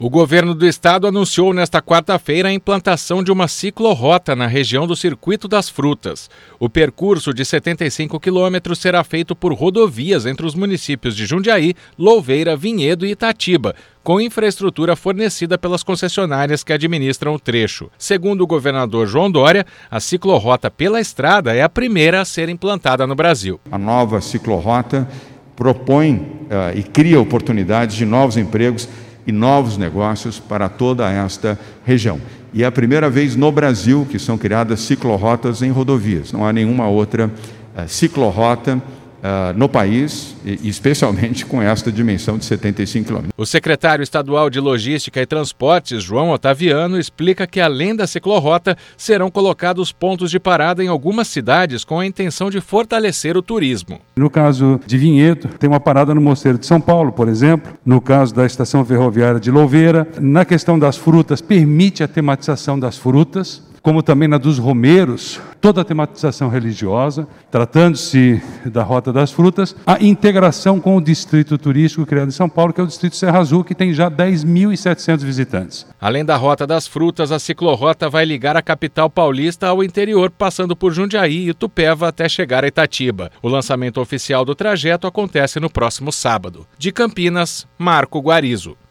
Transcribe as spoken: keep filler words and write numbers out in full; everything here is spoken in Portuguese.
O governo do estado anunciou nesta quarta-feira a implantação de uma ciclorrota na região do Circuito das Frutas. O percurso de setenta e cinco quilômetros será feito por rodovias entre os municípios de Jundiaí, Louveira, Vinhedo e Itatiba, com infraestrutura fornecida pelas concessionárias que administram o trecho. Segundo o governador João Dória, a ciclorrota pela estrada é a primeira a ser implantada no Brasil. A nova ciclorrota propõe uh, e cria oportunidades de novos empregos e novos negócios para toda esta região. E é a primeira vez no Brasil que são criadas ciclorrotas em rodovias. Não há nenhuma outra uh, ciclorrota uh, no país, e especialmente com esta dimensão de setenta e cinco quilômetros. O secretário estadual de Logística e Transportes, João Otaviano, explica que além da ciclorrota, serão colocados pontos de parada em algumas cidades com a intenção de fortalecer o turismo. No caso de Vinhedo, tem uma parada no Mosteiro de São Paulo, por exemplo. No caso da estação ferroviária de Louveira. Na questão das frutas, permite a tematização das frutas, como também na dos romeiros, toda a tematização religiosa, tratando-se da Rota das Frutas, a integração com o Distrito Turístico criado em São Paulo, que é o Distrito Serra Azul, que tem já dez mil e setecentos visitantes. Além da Rota das Frutas, a ciclorrota vai ligar a capital paulista ao interior, passando por Jundiaí e Itupeva até chegar a Itatiba. O lançamento oficial do trajeto acontece no próximo sábado. De Campinas, Marco Guarizo.